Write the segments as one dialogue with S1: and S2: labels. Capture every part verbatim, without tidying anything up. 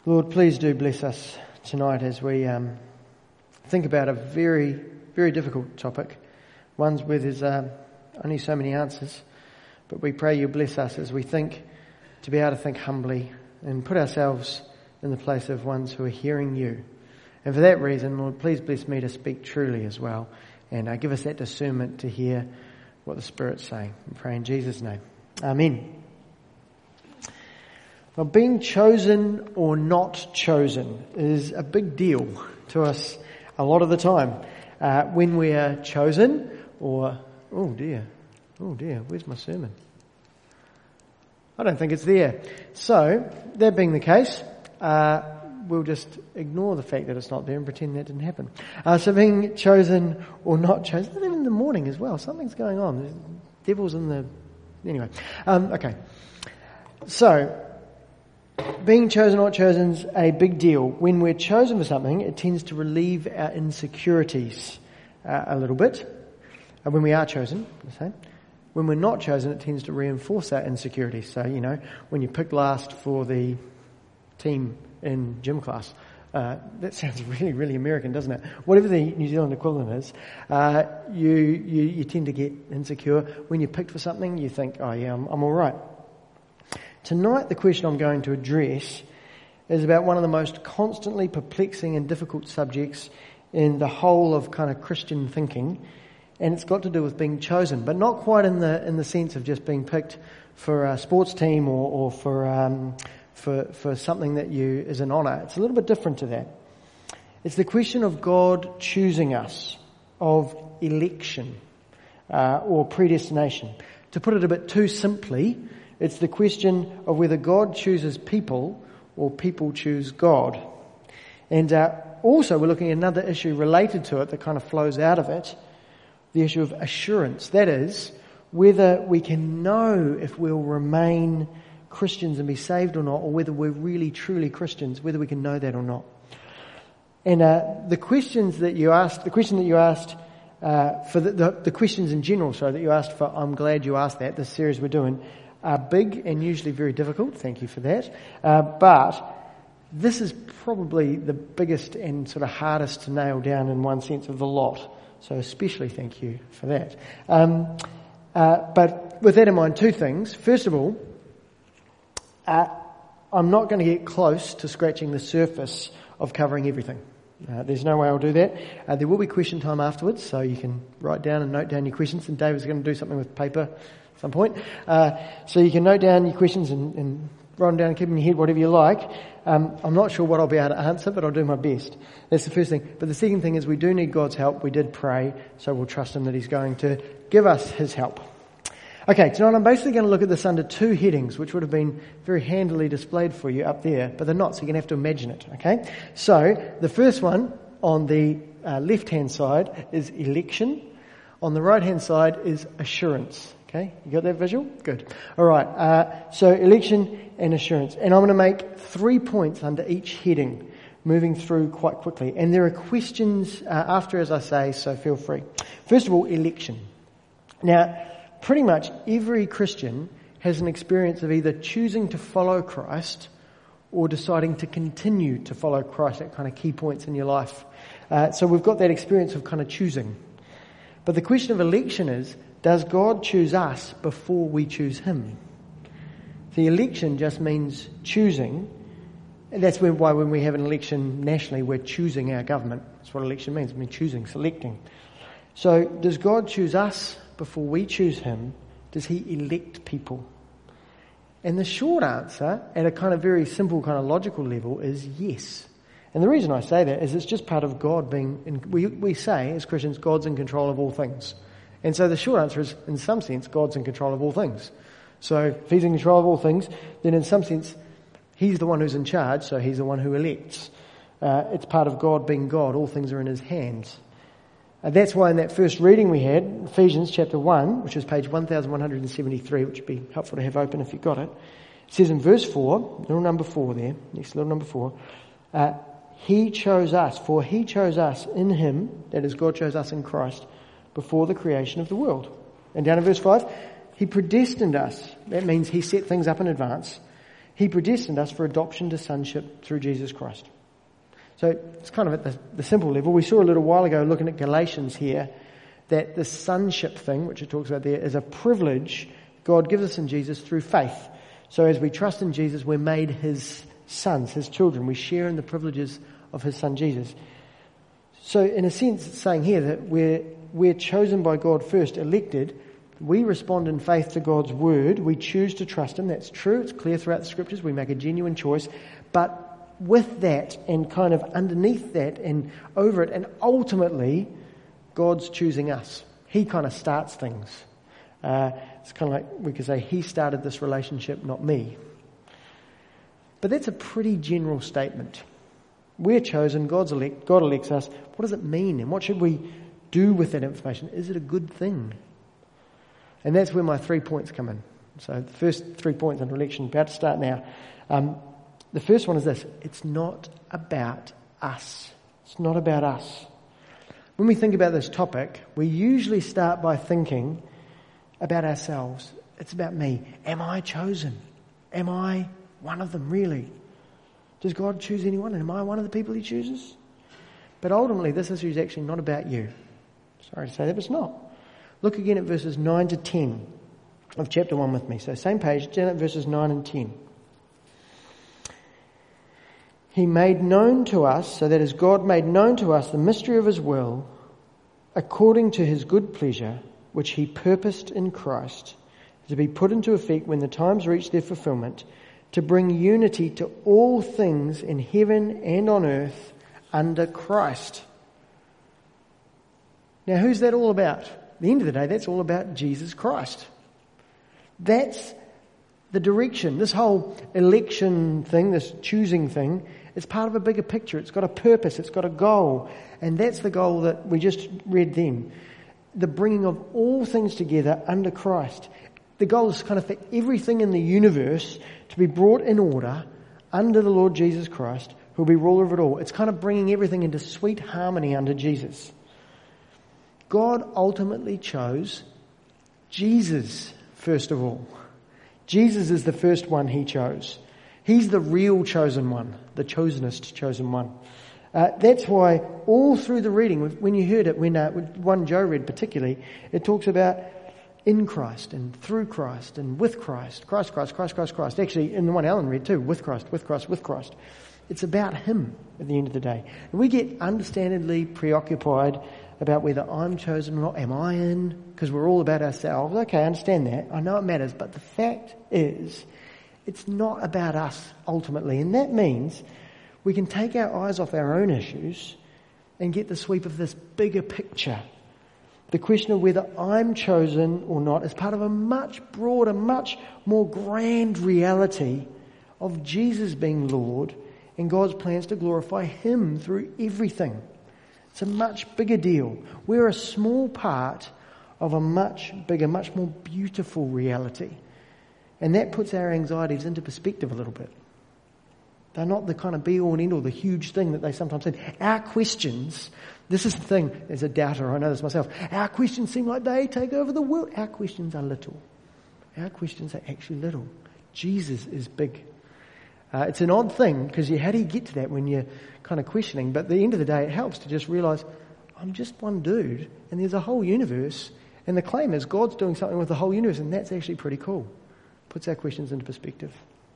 S1: Lord, please do bless us tonight as we um, think about a very, very difficult topic, ones where there's uh, only so many answers, but we pray you bless us as we think to be able to think humbly and put ourselves in the place of ones who are hearing you. And for that reason, Lord, please bless me to speak truly as well, and uh, give us that discernment to hear what the Spirit's saying. We pray in Jesus' name. Amen. Well, being chosen or not chosen is a big deal to us a lot of the time. Uh, when we are chosen or, oh dear, oh dear, where's my sermon? I don't think it's there. So, that being the case, uh, we'll just ignore the fact that it's not there and pretend that didn't happen. Uh, so being chosen or not chosen, even in the morning as well, something's going on. There's devils in the, anyway. Um, okay. So, being chosen or not chosen is a big deal. When we're chosen for something, it tends to relieve our insecurities uh, a little bit. And when we are chosen, the same. When we're not chosen, it tends to reinforce our insecurities. So, you know, when you pick last for the team in gym class, uh, that sounds really, really American, doesn't it? Whatever the New Zealand equivalent is, uh, you, you you tend to get insecure. When you're picked for something, you think, oh yeah, I'm, I'm all right. Tonight, the question I'm going to address is about one of the most constantly perplexing and difficult subjects in the whole of kind of Christian thinking, and it's got to do with being chosen, but not quite in the in the sense of just being picked for a sports team or, or for um, for for something that you is an honour. It's a little bit different to that. It's the question of God choosing us, of election uh, or predestination. To put it a bit too simply, it's the question of whether God chooses people or people choose God. And uh, also we're looking at another issue related to it that kind of flows out of it, the issue of assurance. That is, whether we can know if we'll remain Christians and be saved or not, or whether we're really truly Christians, whether we can know that or not. And uh, the questions that you asked, the question that you asked, uh, for the, the, the questions in general, sorry, that you asked for, I'm glad you asked that, this series we're doing, are big and usually very difficult. Thank you for that. Uh, but this is probably the biggest and sort of hardest to nail down in one sense of the lot. So especially thank you for that. Um, uh, but with that in mind, two things. First of all, uh, I'm not going to get close to scratching the surface of covering everything. Uh, there's no way I'll do that. Uh, there will be question time afterwards, so you can write down and note down your questions. And David's going to do something with paper some point. Uh, so you can note down your questions and, and write them down and keep them in your head, whatever you like. Um, I'm not sure what I'll be able to answer, but I'll do my best. That's the first thing. But the second thing is we do need God's help. We did pray, so we'll trust Him that He's going to give us His help. Okay, tonight I'm basically going to look at this under two headings, which would have been very handily displayed for you up there, but they're not, so you're going to have to imagine it, okay? So, the first one on the uh, left-hand side is election. On the right-hand side is assurance. Okay, you got that visual? Good. All right, uh, so election and assurance. And I'm going to make three points under each heading, moving through quite quickly. And there are questions uh, after, as I say, so feel free. First of all, election. Now, pretty much every Christian has an experience of either choosing to follow Christ or deciding to continue to follow Christ at kind of key points in your life. Uh, so we've got that experience of kind of choosing. But the question of election is, does God choose us before we choose Him? The election just means choosing. And that's when, why when we have an election nationally, we're choosing our government. That's what election means. It means choosing, selecting. So does God choose us before we choose Him? Does He elect people? And the short answer, at a kind of very simple kind of logical level, is yes. And the reason I say that is it's just part of God being, in, we, we say as Christians, God's in control of all things. And so the short answer is, in some sense, God's in control of all things. So if He's in control of all things, then in some sense, He's the one who's in charge, so He's the one who elects. Uh, it's part of God being God. All things are in His hands. And that's why in that first reading we had, Ephesians chapter one, which is page one thousand one hundred seventy-three, which would be helpful to have open if you've got it, it says in verse four, little number four there, next little number four, uh, He chose us, for He chose us in Him, that is, God chose us in Christ, before the creation of the world. And down in verse five, He predestined us. That means He set things up in advance. He predestined us for adoption to sonship through Jesus Christ. So it's kind of at the, the simple level. We saw a little while ago looking at Galatians here that the sonship thing, which it talks about there, is a privilege God gives us in Jesus through faith. So as we trust in Jesus, we're made His sons, His children. We share in the privileges of His Son Jesus. So in a sense, it's saying here that we're, we're chosen by God first, elected. We respond in faith to God's word. We choose to trust Him. That's true. It's clear throughout the scriptures. We make a genuine choice. But with that and kind of underneath that and over it, and ultimately, God's choosing us. He kind of starts things. Uh, it's kind of like we could say, He started this relationship, not me. But that's a pretty general statement. We're chosen, God's elect, God elects us. What does it mean? And what should we do with that information? Is it a good thing? And that's where my three points come in. So the first three points under election, about to start now. Um, the first one is this: it's not about us. It's not about us. When we think about this topic, we usually start by thinking about ourselves. It's about me. Am I chosen? Am I one of them, really? Does God choose anyone? Am I one of the people He chooses? But ultimately, this issue is actually not about you. Sorry to say that, but it's not. Look again at verses nine to ten of chapter one with me. So same page, down at verses nine and ten. He made known to us, so that is God made known to us the mystery of His will, according to His good pleasure, which He purposed in Christ, to be put into effect when the times reach their fulfillment, to bring unity to all things in heaven and on earth under Christ. Now, who's that all about? At the end of the day, that's all about Jesus Christ. That's the direction. This whole election thing, this choosing thing, is part of a bigger picture. It's got a purpose. It's got a goal. And that's the goal that we just read then. The bringing of all things together under Christ. The goal is kind of for everything in the universe to be brought in order under the Lord Jesus Christ, who will be ruler of it all. It's kind of bringing everything into sweet harmony under Jesus. God ultimately chose Jesus first of all. Jesus is the first one He chose. He's the real chosen one, the chosenest chosen one. Uh, that's why all through the reading, when you heard it, when uh, one Joe read particularly, it talks about in Christ and through Christ and with Christ. Christ, Christ, Christ, Christ, Christ. Actually, in the one Alan read too, with Christ, with Christ, with Christ. It's about Him at the end of the day. And we get understandably preoccupied about whether I'm chosen or not. Am I in? Because we're all about ourselves. Okay, I understand that. I know it matters. But the fact is, it's not about us ultimately. And that means we can take our eyes off our own issues and get the sweep of this bigger picture. The question of whether I'm chosen or not is part of a much broader, much more grand reality of Jesus being Lord and God's plans to glorify Him through everything. It's a much bigger deal. We're a small part of a much bigger, much more beautiful reality. And that puts our anxieties into perspective a little bit. They're not the kind of be-all and end-all, the huge thing that they sometimes say. Our questions, this is the thing, as a doubter, I know this myself, our questions seem like they take over the world. Our questions are little. Our questions are actually little. Jesus is big. Uh, it's an odd thing, because you, how do you get to that when you're kind of questioning? But at the end of the day, it helps to just realise, I'm just one dude, and there's a whole universe, and the claim is God's doing something with the whole universe, and that's actually pretty cool. Puts our questions into perspective.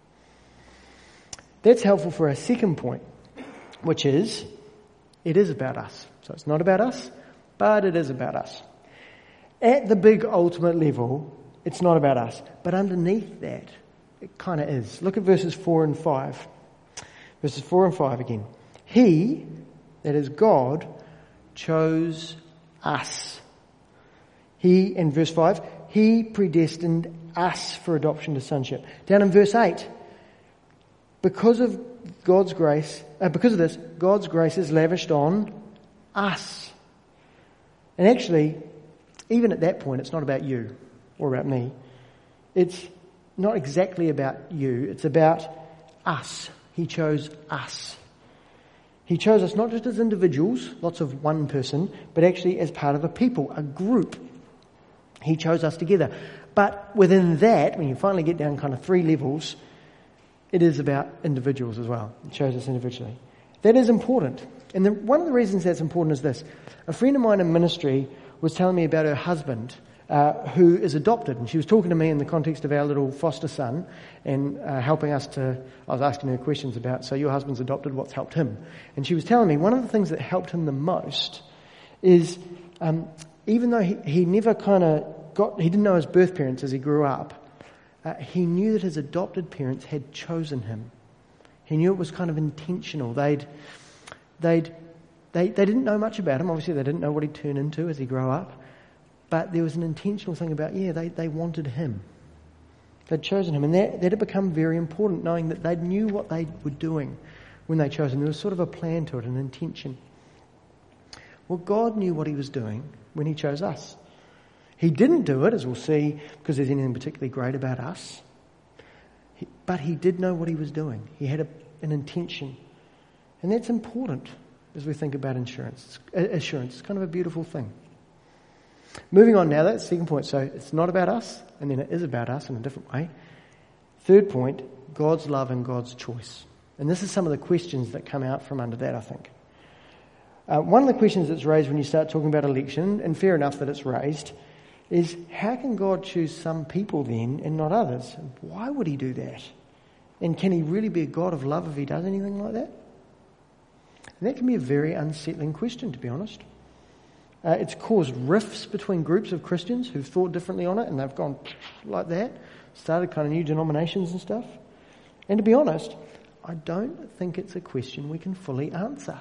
S1: That's helpful for our second point, which is, it is about us. So it's not about us, but it is about us. At the big ultimate level, it's not about us. But underneath that, it kind of is. Look at verses four and five. Verses four and five again. He, that is God, chose us. He, in verse five, He predestined us for adoption to sonship. Down in verse eight, because of God's grace, uh, because of this, God's grace is lavished on us. And actually, even at that point, it's not about you or about me. It's not exactly about you. It's about us. He chose us. He chose us not just as individuals, lots of one person, but actually as part of a people, a group. He chose us together. But within that, when you finally get down kind of three levels, it is about individuals as well. It shows us individually. That is important. And the, one of the reasons that's important is this. A friend of mine in ministry was telling me about her husband uh, who is adopted. And she was talking to me in the context of our little foster son and uh, helping us to, I was asking her questions about, so your husband's adopted, what's helped him? And she was telling me one of the things that helped him the most is um, even though he, he never kind of got, he didn't know his birth parents as he grew up, uh, he knew that his adopted parents had chosen him. He knew it was kind of intentional. They'd, they'd, they, they didn't know much about him. Obviously, they didn't know what he'd turn into as he grew up. But there was an intentional thing about, yeah, they, they wanted him. They'd chosen him. And that, that had become very important, knowing that they knew what they were doing when they chose him. There was sort of a plan to it, an intention. Well, God knew what he was doing when he chose us. He didn't do it, as we'll see, because there's anything particularly great about us. He, but he did know what he was doing. He had a, an intention. And that's important as we think about insurance. Uh, assurance. It's kind of a beautiful thing. Moving on now, that's the second point. So it's not about us, and then it is about us in a different way. Third point, God's love and God's choice. And this is some of the questions that come out from under that, I think. Uh, one of the questions that's raised when you start talking about election, and fair enough that it's raised, is how can God choose some people then and not others? Why would he do that? And can he really be a God of love if he does anything like that? And that can be a very unsettling question, to be honest. Uh, it's caused rifts between groups of Christians who've thought differently on it, and they've gone like that, started kind of new denominations and stuff. And to be honest, I don't think it's a question we can fully answer.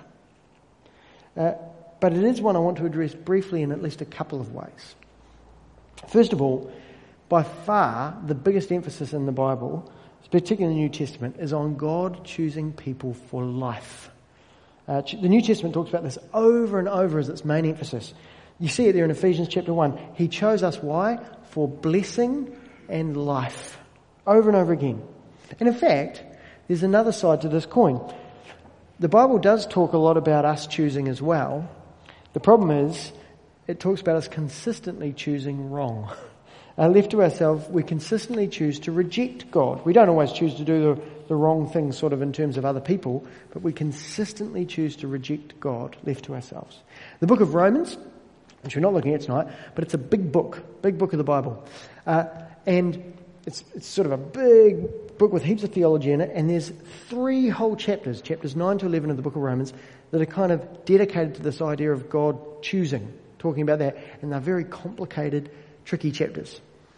S1: Uh, but it is one I want to address briefly in at least a couple of ways. First of all, by far the biggest emphasis in the Bible, particularly in the New Testament, is on God choosing people for life. Uh, the New Testament talks about this over and over as its main emphasis. You see it there in Ephesians chapter one. He chose us, why? For blessing and life. Over and over again. And in fact, there's another side to this coin. The Bible does talk a lot about us choosing as well. The problem is, it talks about us consistently choosing wrong. Uh, left to ourselves, we consistently choose to reject God. We don't always choose to do the, the wrong things sort of in terms of other people, but we consistently choose to reject God, left to ourselves. The book of Romans, which we're not looking at tonight, but it's a big book, big book of the Bible. Uh, and it's, it's sort of a big book with heaps of theology in it, and there's three whole chapters, chapters nine to eleven of the book of Romans, that are kind of dedicated to this idea of God choosing, talking about that, and they're very complicated, tricky chapters.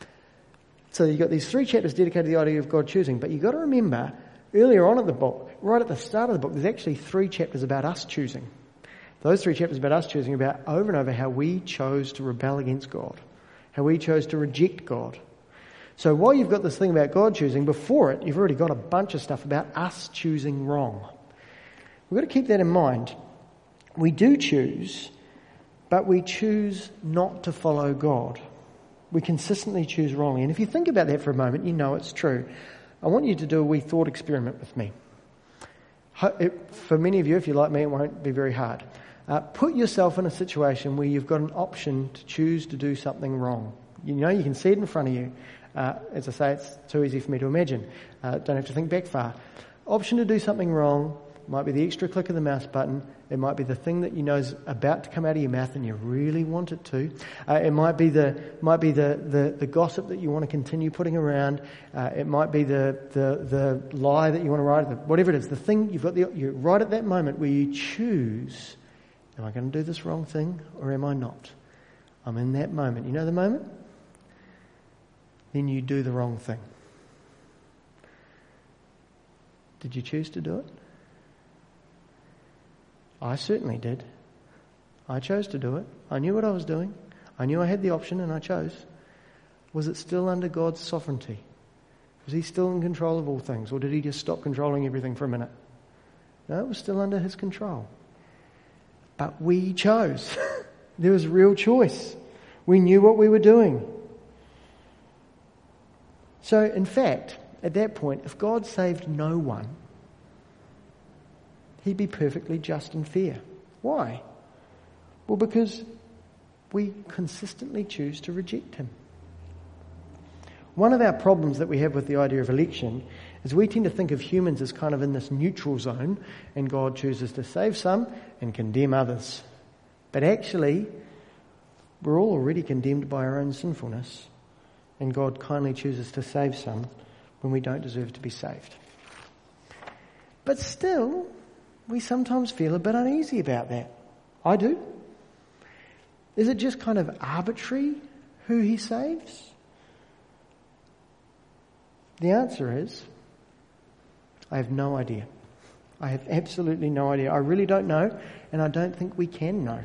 S1: So you've got these three chapters dedicated to the idea of God choosing, but you've got to remember, earlier on in the book, right at the start of the book, there's actually three chapters about us choosing. Those three chapters about us choosing about over and over how we chose to rebel against God, how we chose to reject God. So while you've got this thing about God choosing, before it, you've already got a bunch of stuff about us choosing wrong. We've got to keep that in mind. We do choose, but we choose not to follow God. We consistently choose wrongly. And if you think about that for a moment, you know it's true. I want you to do a wee thought experiment with me. For many of you, if you're like me, it won't be very hard. Uh, put yourself in a situation where you've got an option to choose to do something wrong. You know, you can see it in front of you. Uh, as I say, it's too easy for me to imagine. Uh, don't have to think back far. Option to do something wrong might be the extra click of the mouse button. It might be the thing that you know is about to come out of your mouth and you really want it to. Uh, it might be the might be the, the, the gossip that you want to continue putting around. Uh, it might be the, the the lie that you want to write. Whatever it is, the thing you've got the you right at that moment where you choose: am I going to do this wrong thing or am I not? I'm in that moment. You know the moment? Then you do the wrong thing. Did you choose to do it? I certainly did. I chose to do it. I knew what I was doing. I knew I had the option and I chose. Was it still under God's sovereignty? Was he still in control of all things, or did he just stop controlling everything for a minute? No, it was still under his control. But we chose. There was real choice. We knew what we were doing. So, in fact, at that point, if God saved no one, he'd be perfectly just and fair. Why? Well, because we consistently choose to reject him. One of our problems that we have with the idea of election is we tend to think of humans as kind of in this neutral zone, and God chooses to save some and condemn others. But actually, we're all already condemned by our own sinfulness, and God kindly chooses to save some when we don't deserve to be saved. But still, we sometimes feel a bit uneasy about that. I do. Is it just kind of arbitrary who he saves? The answer is, I have no idea. I have absolutely no idea. I really don't know, and I don't think we can know.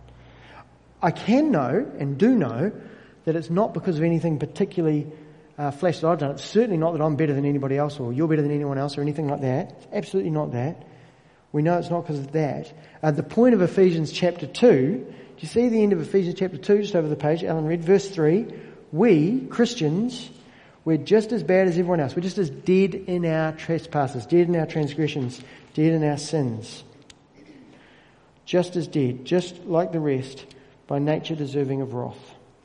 S1: I can know, and do know, that it's not because of anything particularly uh, flash that I've done. It's certainly not that I'm better than anybody else, or you're better than anyone else, or anything like that. It's absolutely not that. We know it's not because of that. Uh, the point of Ephesians chapter two, do you see the end of Ephesians chapter two, just over the page, Alan read, verse three, we, Christians, we're just as bad as everyone else. We're just as dead in our trespasses, dead in our transgressions, dead in our sins. Just as dead, just like the rest, by nature deserving of wrath.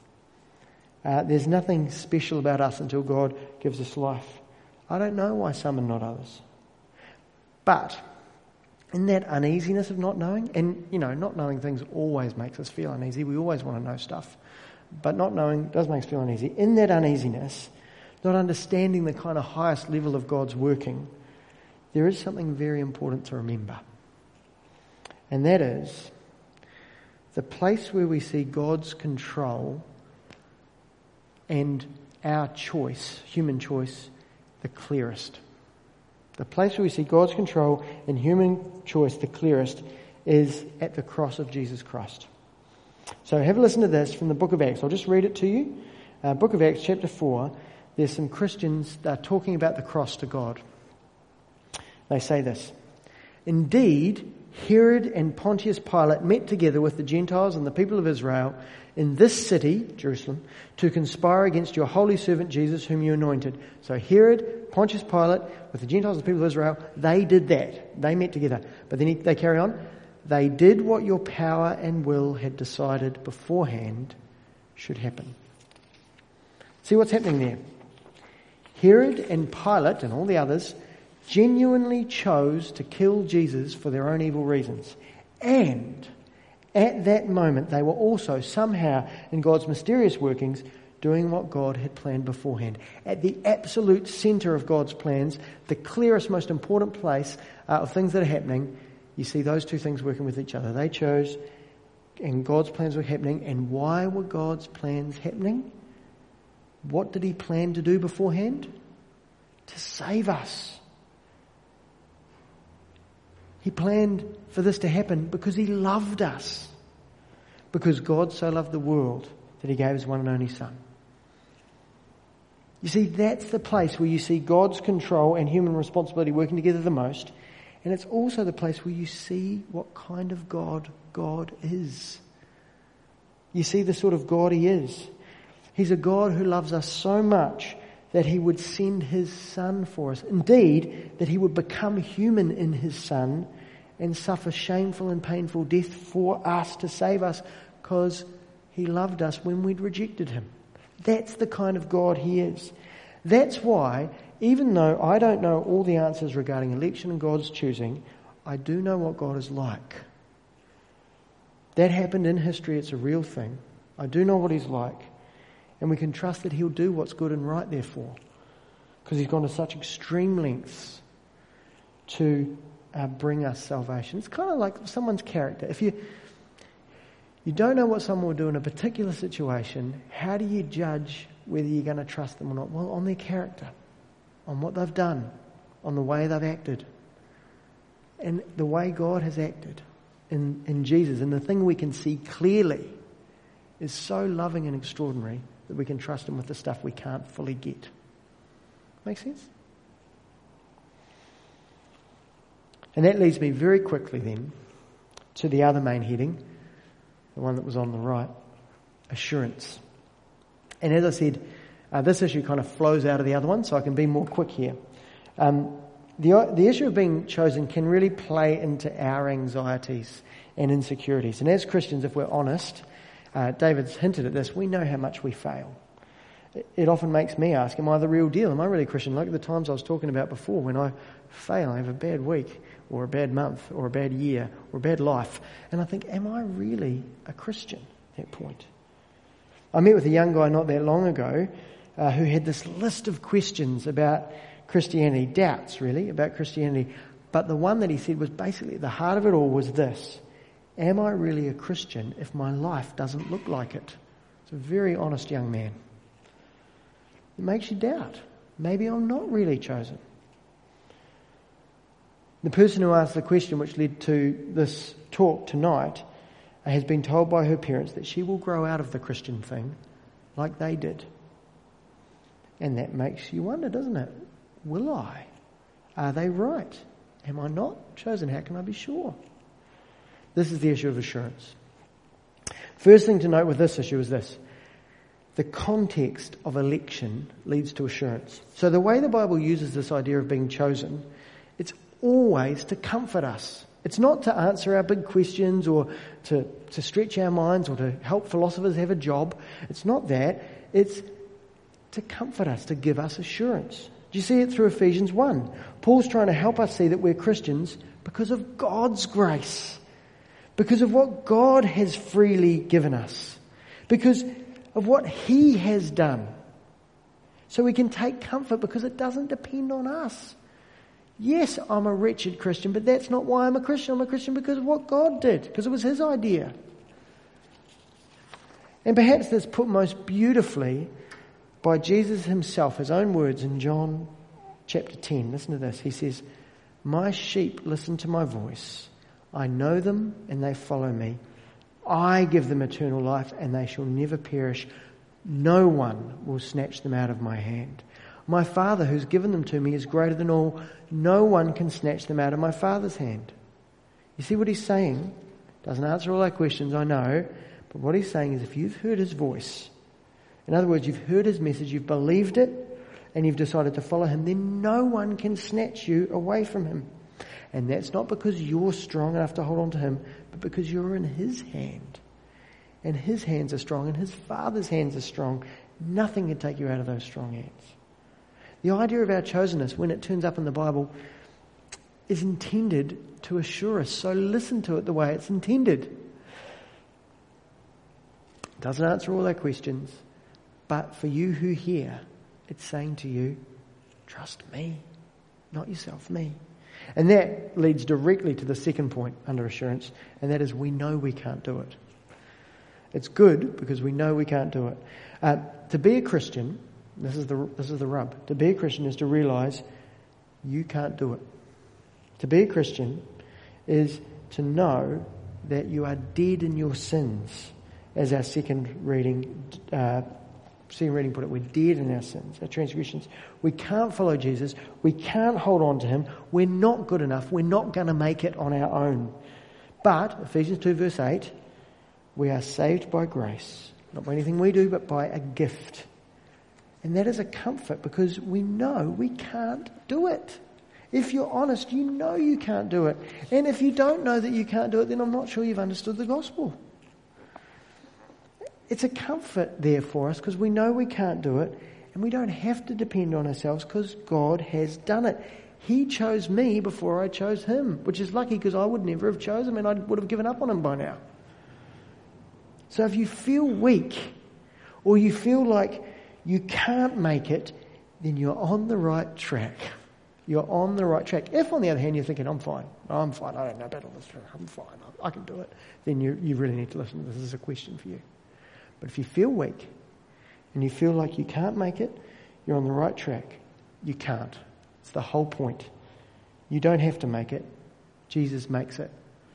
S1: Uh, there's nothing special about us until God gives us life. I don't know why some and not others. But in that uneasiness of not knowing, and, you know, not knowing things always makes us feel uneasy. We always want to know stuff. But not knowing does make us feel uneasy. In that uneasiness, not understanding the kind of highest level of God's working, there is something very important to remember. And that is the place where we see God's control and our choice, human choice, the clearest. The place where we see God's control and human choice the clearest is at the cross of Jesus Christ. So have a listen to this from the book of Acts. I'll just read it to you. Uh, book of Acts chapter four. There's some Christians that are talking about the cross to God. They say this: indeed, Herod and Pontius Pilate met together with the Gentiles and the people of Israel in this city, Jerusalem, to conspire against your holy servant Jesus, whom you anointed. So Herod, Pontius Pilate, with the Gentiles and the people of Israel, they did that. They met together. But then they carry on. They did what your power and will had decided beforehand should happen. See what's happening there? Herod and Pilate and all the others genuinely chose to kill Jesus for their own evil reasons. And at that moment, they were also somehow, in God's mysterious workings, doing what God had planned beforehand. At the absolute centre of God's plans, the clearest, most important place uh, of things that are happening, you see those two things working with each other. They chose, and God's plans were happening. And why were God's plans happening? What did he plan to do beforehand? To save us. He planned for this to happen because he loved us. Because God so loved the world that he gave his one and only Son. You see, that's the place where you see God's control and human responsibility working together the most. And it's also the place where you see what kind of God God is. You see the sort of God he is. He's a God who loves us so much that he would send his Son for us. Indeed, that he would become human in his Son and suffer shameful and painful death for us to save us because he loved us when we'd rejected him. That's the kind of God he is. That's why, even though I don't know all the answers regarding election and God's choosing, I do know what God is like. That happened in history. It's a real thing. I do know what he's like. And we can trust that he'll do what's good and right, therefore, because he's gone to such extreme lengths to uh, bring us salvation. It's kind of like someone's character. If you you don't know what someone will do in a particular situation, how do you judge whether you're going to trust them or not? Well, on their character, on what they've done, on the way they've acted, and the way God has acted in, in Jesus. And the thing we can see clearly is so loving and extraordinary that we can trust him with the stuff we can't fully get. Make sense? And that leads me very quickly then to the other main heading, the one that was on the right, assurance. And as I said, uh, this issue kind of flows out of the other one, so I can be more quick here. Um, the, the issue of being chosen can really play into our anxieties and insecurities. And as Christians, if we're honest, Uh, David's hinted at this, we know how much we fail. It often makes me ask, am I the real deal? Am I really a Christian? Like the times I was talking about before, when I fail, I have a bad week, or a bad month, or a bad year, or a bad life. And I think, am I really a Christian at that point? I met with a young guy not that long ago uh, who had this list of questions about Christianity, doubts really, about Christianity. But the one that he said was basically, at the heart of it all was this: am I really a Christian if my life doesn't look like it? It's a very honest young man. It makes you doubt. Maybe I'm not really chosen. The person who asked the question which led to this talk tonight has been told by her parents that she will grow out of the Christian thing like they did. And that makes you wonder, doesn't it? Will I? Are they right? Am I not chosen? How can I be sure? This is the issue of assurance. First thing to note with this issue is this: the context of election leads to assurance. So the way the Bible uses this idea of being chosen, it's always to comfort us. It's not to answer our big questions or to, to stretch our minds or to help philosophers have a job. It's not that. It's to comfort us, to give us assurance. Do you see it through Ephesians one? Paul's trying to help us see that we're Christians because of God's grace, because of what God has freely given us, because of what He has done. So we can take comfort because it doesn't depend on us. Yes, I'm a wretched Christian, but that's not why I'm a Christian. I'm a Christian because of what God did, because it was His idea. And perhaps that's put most beautifully by Jesus Himself, His own words in John chapter ten. Listen to this. He says, "My sheep listen to my voice. I know them and they follow me. I give them eternal life and they shall never perish. No one will snatch them out of my hand. My Father who's given them to me is greater than all. No one can snatch them out of my Father's hand." You see what He's saying? Doesn't answer all our questions, I know. But what He's saying is, if you've heard His voice, in other words, you've heard His message, you've believed it, and you've decided to follow Him, then no one can snatch you away from Him. And that's not because you're strong enough to hold on to Him, but because you're in His hand. And His hands are strong, and His Father's hands are strong. Nothing can take you out of those strong hands. The idea of our chosenness, when it turns up in the Bible, is intended to assure us. So listen to it the way it's intended. It doesn't answer all our questions, but for you who hear, it's saying to you, trust me, not yourself, me. And that leads directly to the second point under assurance, and that is we know we can't do it. It's good because we know we can't do it. Uh, to be a Christian, this is the this is the rub. To be a Christian is to realise you can't do it. To be a Christian is to know that you are dead in your sins, as our second reading uh, second reading put it. We're dead in our sins, our transgressions. We can't follow Jesus. We can't hold on to Him. We're not good enough. We're not going to make it on our own. But Ephesians two verse eight, we are saved by grace, not by anything we do, but by a gift. And that is a comfort because we know we can't do it. If you're honest, you know you can't do it. And if you don't know that you can't do it, then I'm not sure you've understood the gospel. It's a comfort there for us because we know we can't do it, and we don't have to depend on ourselves because God has done it. He chose me before I chose Him, which is lucky because I would never have chosen Him and I would have given up on Him by now. So if you feel weak or you feel like you can't make it, then you're on the right track. You're on the right track. If, on the other hand, you're thinking, I'm fine, I'm fine, I don't know about all this, I'm fine, I can do it, then you, you really need to listen. This is a question for you. But if you feel weak and you feel like you can't make it, you're on the right track. You can't. It's the whole point. You don't have to make it. Jesus makes it.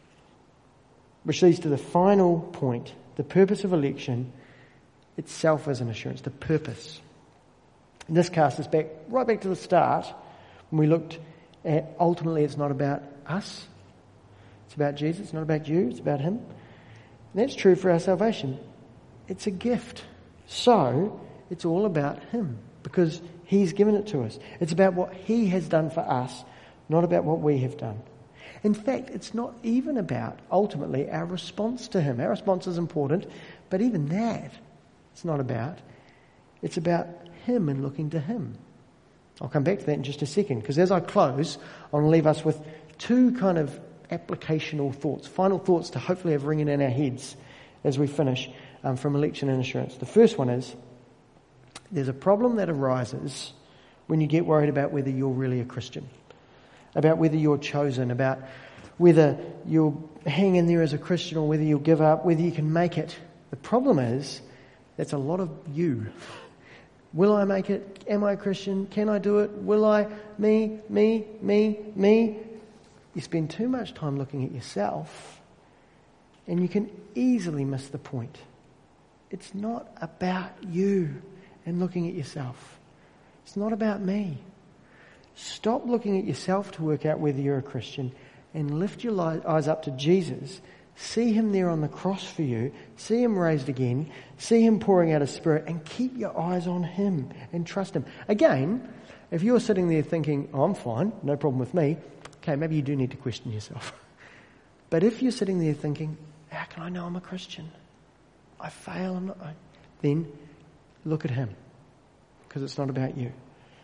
S1: Which leads to the final point, the purpose of election itself as an assurance, the purpose. And this casts us back, right back to the start, when we looked at, ultimately it's not about us, it's about Jesus, it's not about you, it's about Him. And that's true for our salvation. It's a gift. So, it's all about Him, because He's given it to us. It's about what He has done for us, not about what we have done. In fact, it's not even about, ultimately, our response to Him. Our response is important, but even that, it's not about. It's about him and looking to him. I'll come back to that in just a second, because as I close, I want to leave us with two kind of applicational thoughts, final thoughts to hopefully have ringing in our heads as we finish um, from election and assurance. The first one is, there's a problem that arises when you get worried about whether you're really a Christian, about whether you're chosen, about whether you'll hang in there as a Christian or whether you'll give up, whether you can make it. The problem is, that's a lot of you. Will I make it? Am I a Christian? Can I do it? Will I? Me, me, me, me. You spend too much time looking at yourself, and you can easily miss the point. It's not about you and looking at yourself. It's not about me. Stop looking at yourself to work out whether you're a Christian and lift your eyes up to Jesus. See him there on the cross for you. See him raised again. See him pouring out his Spirit, and keep your eyes on him and trust him. Again, if you're sitting there thinking, oh, I'm fine, no problem with me, okay, maybe you do need to question yourself. But if you're sitting there thinking, how can I know I'm a Christian? I fail, I'm not, then look at him, because it's not about you.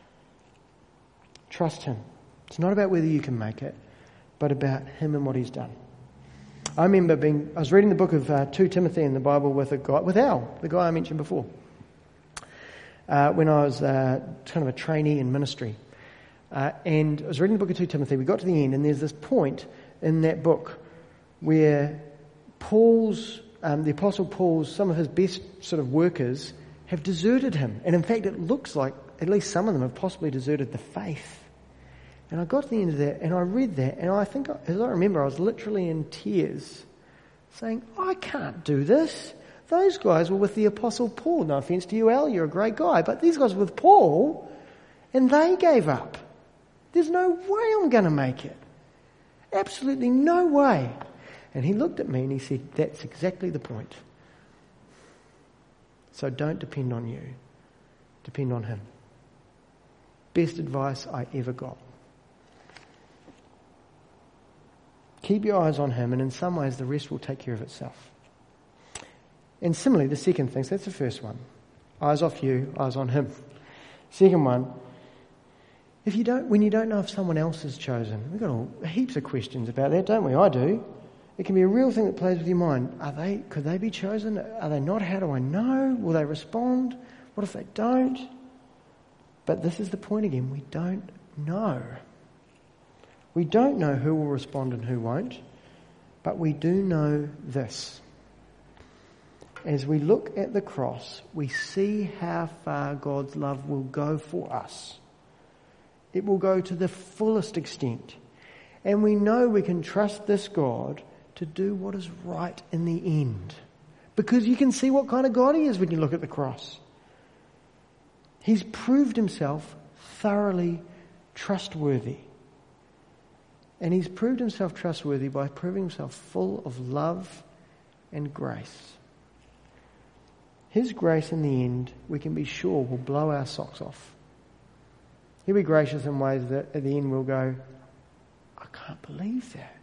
S1: Trust him. It's not about whether you can make it, but about him and what he's done. I remember being, I was reading the book of uh, Second Timothy in the Bible with a guy, with Al, the guy I mentioned before, uh, when I was uh, kind of a trainee in ministry. Uh, and I was reading the book of Second Timothy, we got to the end, and there's this point in that book where Paul's, um, the Apostle Paul's, some of his best sort of workers have deserted him. And in fact, it looks like at least some of them have possibly deserted the faith. And I got to the end of that, and I read that, and I think, as I remember, I was literally in tears, saying, I can't do this. Those guys were with the Apostle Paul. No offence to you, Al, you're a great guy, but these guys were with Paul, and they gave up. There's no way I'm going to make it. Absolutely no way. And he looked at me and he said, that's exactly the point. So don't depend on you. Depend on him. Best advice I ever got. Keep your eyes on him, and in some ways the rest will take care of itself. And similarly, the second thing, so that's the first one. Eyes off you, eyes on him. Second one, if you don't, when you don't know if someone else is chosen, we've got all, heaps of questions about that, don't we? I do. It can be a real thing that plays with your mind. Are they? Could they be chosen? Are they not? How do I know? Will they respond? What if they don't? But this is the point again. We don't know. We don't know who will respond and who won't, but we do know this. As we look at the cross, we see how far God's love will go for us. It will go to the fullest extent. And we know we can trust this God to do what is right in the end. Because you can see what kind of God he is when you look at the cross. He's proved himself thoroughly trustworthy. And he's proved himself trustworthy by proving himself full of love and grace. His grace in the end, we can be sure, will blow our socks off. He'll be gracious in ways that at the end we'll go, I can't believe that.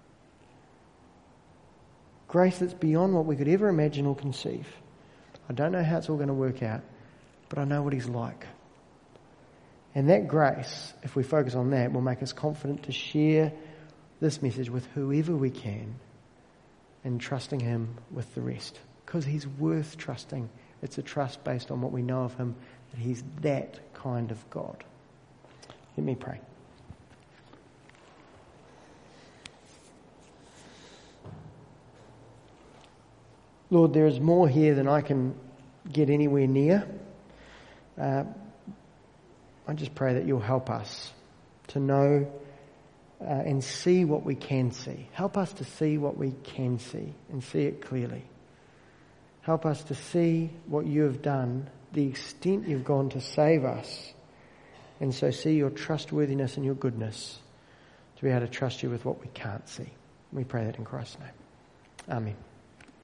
S1: Grace that's beyond what we could ever imagine or conceive. I don't know how it's all going to work out, but I know what he's like. And that grace, if we focus on that, will make us confident to share this message with whoever we can and trusting him with the rest. Because he's worth trusting. It's a trust based on what we know of him, that he's that kind of God. Let me pray. Lord, there is more here than I can get anywhere near. Uh, I just pray that you'll help us to know uh, and see what we can see. Help us to see what we can see and see it clearly. Help us to see what you have done, the extent you've gone to save us, and so see your trustworthiness and your goodness to be able to trust you with what we can't see. We pray that in Christ's name. Amen.